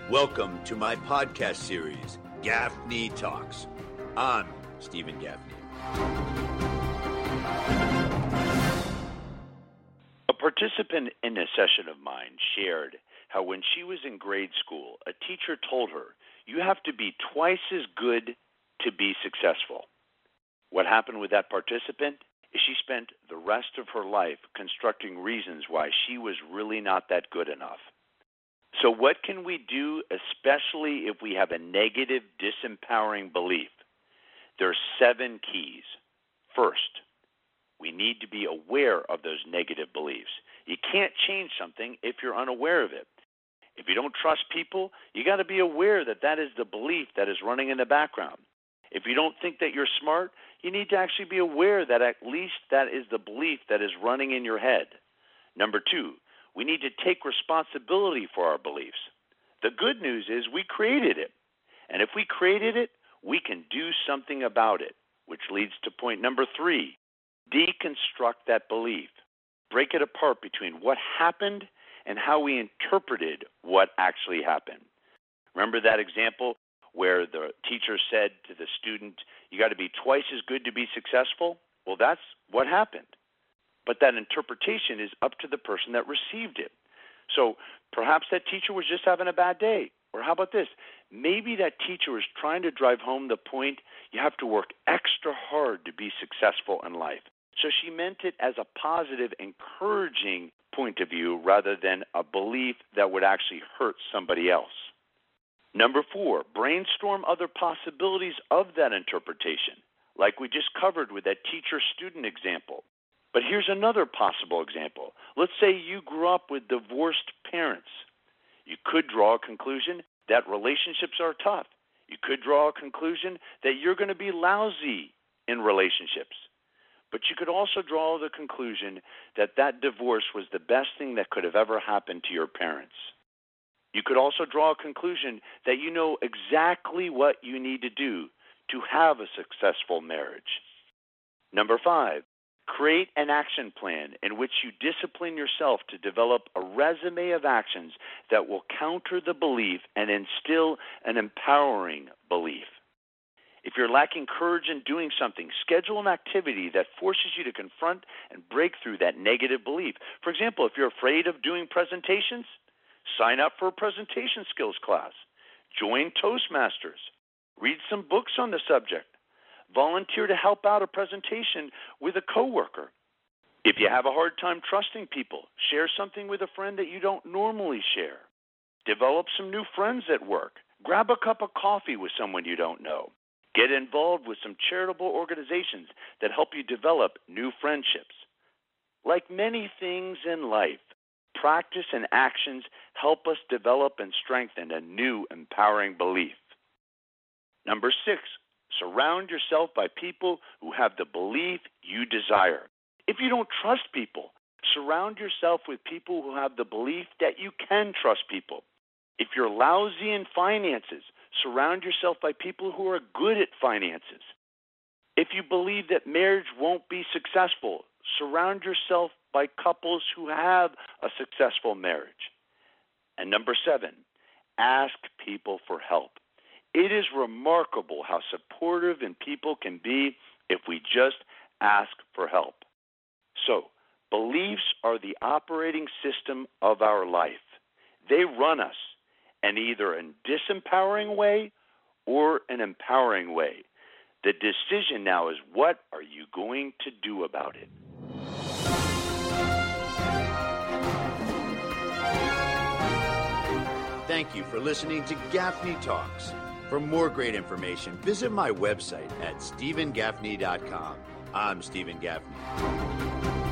Welcome to my podcast series, Gaffney Talks. I'm Stephen Gaffney. A participant in a session of mine shared how when she was in grade school, a teacher told her, you have to be twice as good to be successful. What happened with that participant is she spent the rest of her life constructing reasons why she was really not that good enough. So what can we do, especially if we have a negative, disempowering belief? There are 7 keys. First, we need to be aware of those negative beliefs. You can't change something if you're unaware of it. If you don't trust people, you got to be aware that that is the belief that is running in the background. If you don't think that you're smart, you need to actually be aware that at least that is the belief that is running in your head. Number 2, we need to take responsibility for our beliefs. The good news is we created it. And if we created it, we can do something about it, which leads to point number 3, deconstruct that belief. Break it apart between what happened and how we interpreted what actually happened. Remember that example where the teacher said to the student, you got to be twice as good to be successful? Well, that's what happened. But that interpretation is up to the person that received it. So perhaps that teacher was just having a bad day. Or how about this? Maybe that teacher was trying to drive home the point you have to work extra hard to be successful in life. So she meant it as a positive, encouraging point of view rather than a belief that would actually hurt somebody else. Number 4, brainstorm other possibilities of that interpretation, like we just covered with that teacher-student example. But here's another possible example. Let's say you grew up with divorced parents. You could draw a conclusion that relationships are tough. You could draw a conclusion that you're going to be lousy in relationships. But you could also draw the conclusion that that divorce was the best thing that could have ever happened to your parents. You could also draw a conclusion that you know exactly what you need to do to have a successful marriage. Number 5, create an action plan in which you discipline yourself to develop a resume of actions that will counter the belief and instill an empowering belief. If you're lacking courage in doing something, schedule an activity that forces you to confront and break through that negative belief. For example, if you're afraid of doing presentations, sign up for a presentation skills class. Join Toastmasters. Read some books on the subject. Volunteer to help out a presentation with a coworker. If you have a hard time trusting people, share something with a friend that you don't normally share. Develop some new friends at work. Grab a cup of coffee with someone you don't know. Get involved with some charitable organizations that help you develop new friendships. Like many things in life, practice and actions help us develop and strengthen a new empowering belief. Number 6, surround yourself by people who have the belief you desire. If you don't trust people, surround yourself with people who have the belief that you can trust people. If you're lousy in finances, surround yourself by people who are good at finances. If you believe that marriage won't be successful, surround yourself by couples who have a successful marriage. And number 7, ask people for help. It is remarkable how supportive and people can be if we just ask for help. So, beliefs are the operating system of our life. They run us in either a disempowering way or an empowering way. The decision now is, what are you going to do about it? Thank you for listening to Gaffney Talks. For more great information, visit my website at stephengaffney.com. I'm Stephen Gaffney.